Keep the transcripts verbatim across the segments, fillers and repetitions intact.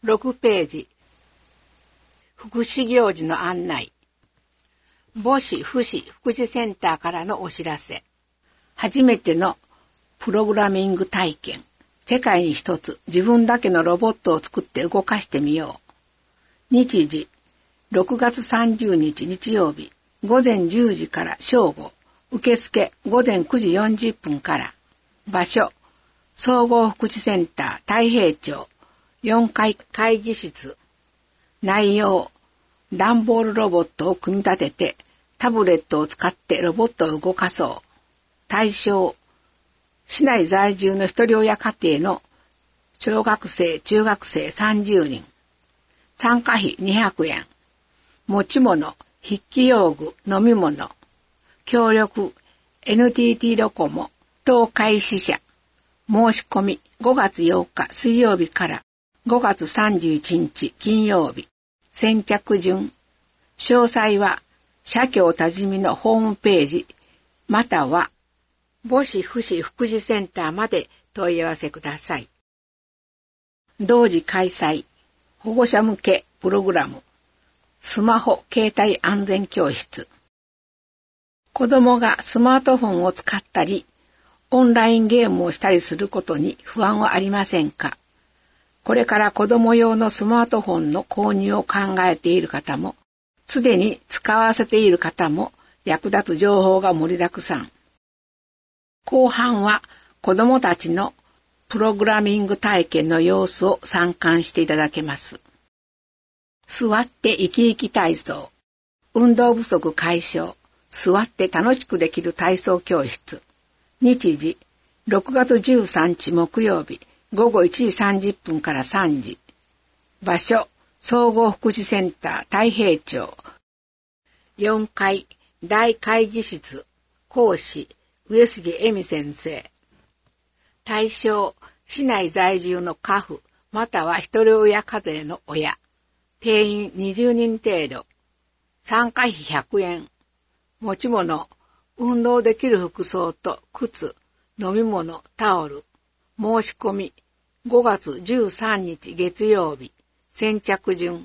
ろくページ。福祉行事の案内。母子福祉福祉センターからのお知らせ。初めてのプログラミング体験。世界に一つ自分だけのロボットを作って動かしてみよう。日時、ろくがつさんじゅうにち日曜日、ごぜんじゅうじから正午。受付ごぜんくじよんじゅっぷんから。場所、総合福祉センター太平町よんかい会議室。内容、段ボールロボットを組み立ててタブレットを使ってロボットを動かそう。対象、市内在住の一人親家庭の小学生、中学生さんじゅうにん。参加費にひゃくえん。持ち物、筆記用具、飲み物。協力、エヌティーティー ドコモ、東海支社。申し込みごがつようか水曜日からごがつさんじゅういちにち金曜日。先着順。詳細は社協多治見のホームページまたは母子福祉福祉センターまで問い合わせください。同時開催保護者向けプログラムスマホ携帯安全教室。子供がスマートフォンを使ったりオンラインゲームをしたりすることに不安はありませんか？これから子供用のスマートフォンの購入を考えている方も、すでに使わせている方も役立つ情報が盛りだくさん。後半は子供たちのプログラミング体験の様子を参観していただけます。座って生き生き体操。運動不足解消。座って楽しくできる体操教室。日時、ろくがつじゅうさんにち木曜日、ごごいちじさんじゅっぷんからさんじ。場所、総合福祉センター太平町。よんかい大会議室。講師、上杉恵美先生。対象、市内在住の家父、または一人親家庭の親。定員にじゅうにん程度。参加費ひゃくえん。持ち物、運動できる服装と靴、飲み物、タオル。申し込みごがつじゅうさんにち月曜日。先着順。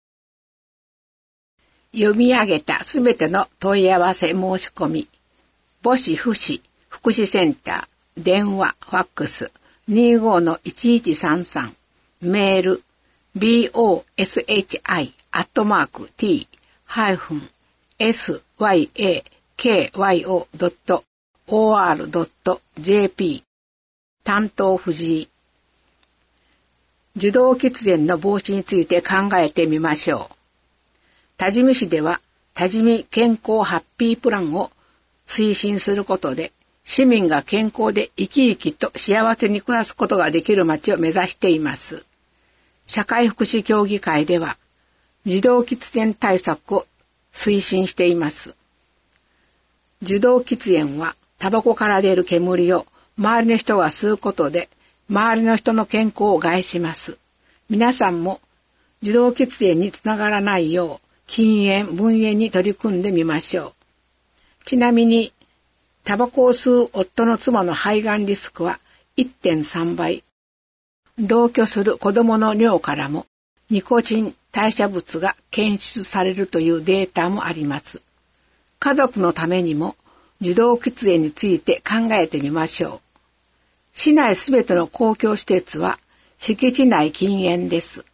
読み上げたすべての問い合わせ申し込み。母子福祉福祉センター。電話、ファックス にじゅうごのいちいちさんさん。メール ボシ アットマーク ティー ハイフン エスワイエーケーワイオー ドット オーアール ドット ジェーピー。担当藤井。受動喫煙の防止について考えてみましょう。多治見市では多治見健康ハッピープランを推進することで市民が健康で生き生きと幸せに暮らすことができる街を目指しています。社会福祉協議会では受動喫煙対策を推進しています。受動喫煙はタバコから出る煙を周りの人が吸うことで周りの人の健康を害します。皆さんも受動喫煙につながらないよう禁煙分煙に取り組んでみましょう。ちなみにタバコを吸う夫の妻の肺がんリスクは いってんさんばい。同居する子供の尿からもニコチン代謝物が検出されるというデータもあります。家族のためにも受動喫煙について考えてみましょう。市内すべての公共施設は敷地内禁煙です。